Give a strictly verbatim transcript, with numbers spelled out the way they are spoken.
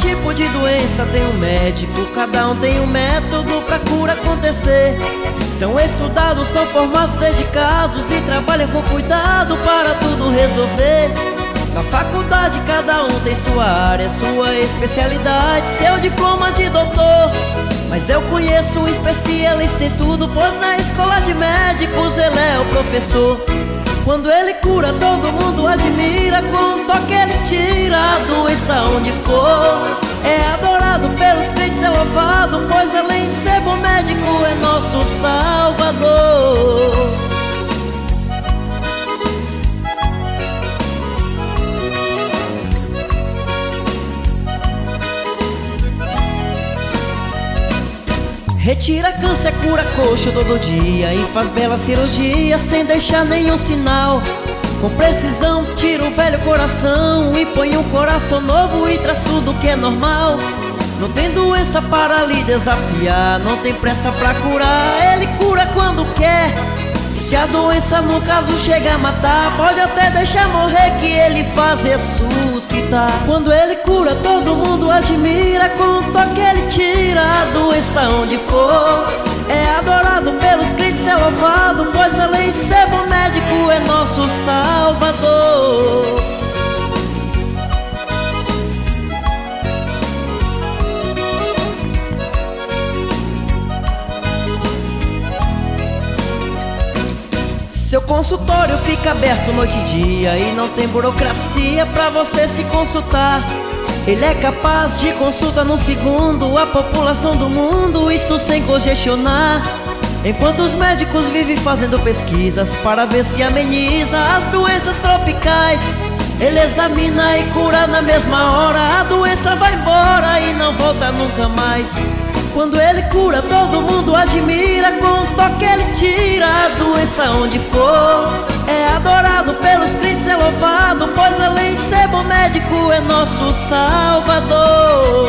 tipo de doença tem um médico, cada um tem um método pra cura acontecer. São estudados, são formados, dedicados e trabalham com cuidado para tudo resolver. Na faculdade cada um tem sua área, sua especialidade, seu diploma de doutor. Mas eu conheço um especialista em tudo, pois na escola de médicos ele é o professor. Quando ele cura, todo mundo admira, com um toque ele tira a doença onde for. É adorado pelos crentes, é louvado, pois além de ser bom médico é nosso Salvador. Retira câncer, cura coxo todo dia e faz bela cirurgia sem deixar nenhum sinal. Com precisão tira um velho coração e põe um coração novo e traz tudo que é normal. Não tem doença para lhe desafiar, não tem pressa pra curar, ele cura quando quer. Se a doença no caso chega a matar, pode até deixar morrer que ele faz ressuscitar. Quando ele cura, todo mundo admira, com um toque ele tira a doença onde for. É adorado pelos crentes, é louvado, pois além de ser bom médico é nosso Salvador. Seu consultório fica aberto noite e dia e não tem burocracia pra você se consultar. Ele é capaz de consulta num segundo a população do mundo, isto sem congestionar. Enquanto os médicos vivem fazendo pesquisas para ver se ameniza as doenças tropicais, ele examina e cura na mesma hora, a doença vai embora e não volta nunca mais. Quando ele cura, todo mundo admira, com um toque ele tira a doença onde for. É adorado pelos crentes, é louvado, pois além de ser bom médico é nosso Salvador.